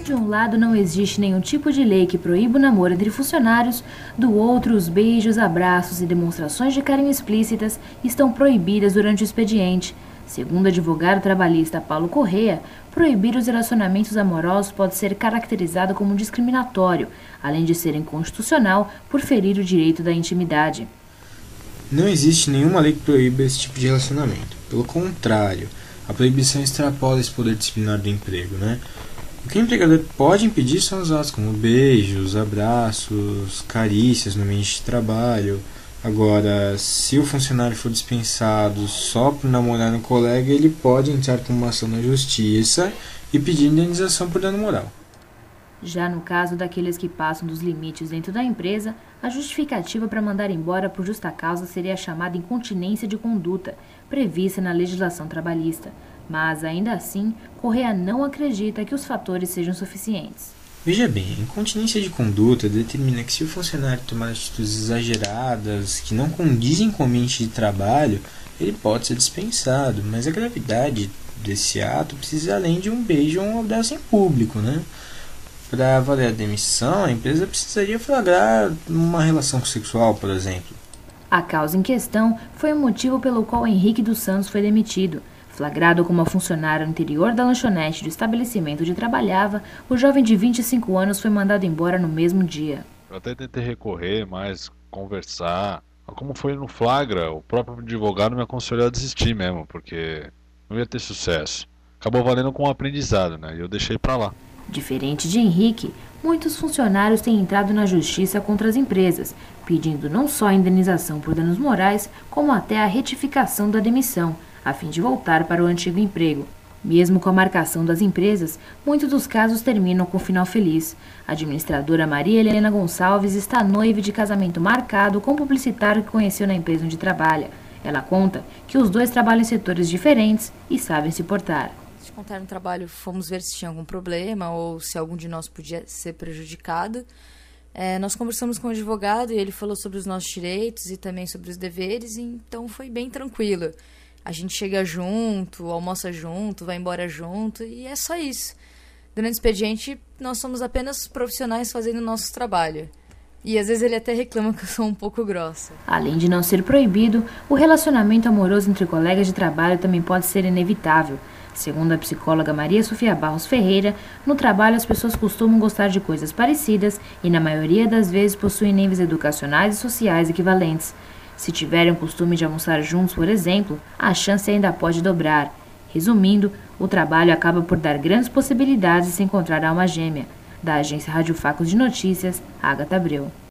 De um lado, não existe nenhum tipo de lei que proíba o namoro entre funcionários, do outro, os beijos, abraços e demonstrações de carinho explícitas estão proibidas durante o expediente. Segundo o advogado trabalhista Paulo Correa, proibir os relacionamentos amorosos pode ser caracterizado como discriminatório, além de ser inconstitucional por ferir o direito da intimidade. Não existe nenhuma lei que proíba esse tipo de relacionamento. Pelo contrário, a proibição extrapola esse poder disciplinar do emprego, né? O que o empregador pode impedir são os atos como beijos, abraços, carícias no ambiente de trabalho. Agora, se o funcionário for dispensado só por namorar um colega, ele pode entrar com uma ação na justiça e pedir indenização por dano moral. Já no caso daqueles que passam dos limites dentro da empresa, a justificativa para mandar embora por justa causa seria a chamada incontinência de conduta, prevista na legislação trabalhista. Mas, ainda assim, Correa não acredita que os fatores sejam suficientes. Veja bem, a incontinência de conduta determina que se o funcionário tomar atitudes exageradas, que não condizem com o ambiente de trabalho, ele pode ser dispensado, mas a gravidade desse ato precisa ir além de um beijo ou um abraço em público, né? Para valer a demissão, a empresa precisaria flagrar uma relação sexual, por exemplo. A causa em questão foi o motivo pelo qual Henrique dos Santos foi demitido. Flagrado como funcionário no interior da lanchonete do estabelecimento onde trabalhava, o jovem de 25 anos foi mandado embora no mesmo dia. Eu até tentei recorrer, mas conversar. Como foi no flagra, o próprio advogado me aconselhou a desistir mesmo, porque não ia ter sucesso. Acabou valendo como um aprendizado, né? E eu deixei pra lá. Diferente de Henrique, muitos funcionários têm entrado na justiça contra as empresas, pedindo não só a indenização por danos morais, como até a retificação da demissão, a fim de voltar para o antigo emprego. Mesmo com a marcação das empresas, muitos dos casos terminam com final feliz. A administradora Maria Helena Gonçalves está noiva de casamento marcado com um publicitário que conheceu na empresa onde trabalha. Ela conta que os dois trabalham em setores diferentes e sabem se portar. De contar no trabalho, fomos ver se tinha algum problema ou se algum de nós podia ser prejudicado. Nós conversamos com o advogado e ele falou sobre os nossos direitos e também sobre os deveres, então foi bem tranquilo. A gente chega junto, almoça junto, vai embora junto e é só isso. Durante o expediente, nós somos apenas profissionais fazendo o nosso trabalho. E às vezes ele até reclama que eu sou um pouco grossa. Além de não ser proibido, o relacionamento amoroso entre colegas de trabalho também pode ser inevitável. Segundo a psicóloga Maria Sofia Barros Ferreira, no trabalho as pessoas costumam gostar de coisas parecidas e, na maioria das vezes, possuem níveis educacionais e sociais equivalentes. Se tiverem o costume de almoçar juntos, por exemplo, a chance ainda pode dobrar. Resumindo, o trabalho acaba por dar grandes possibilidades de se encontrar alma gêmea. Da agência Rádio Facos de Notícias, Agatha Abreu.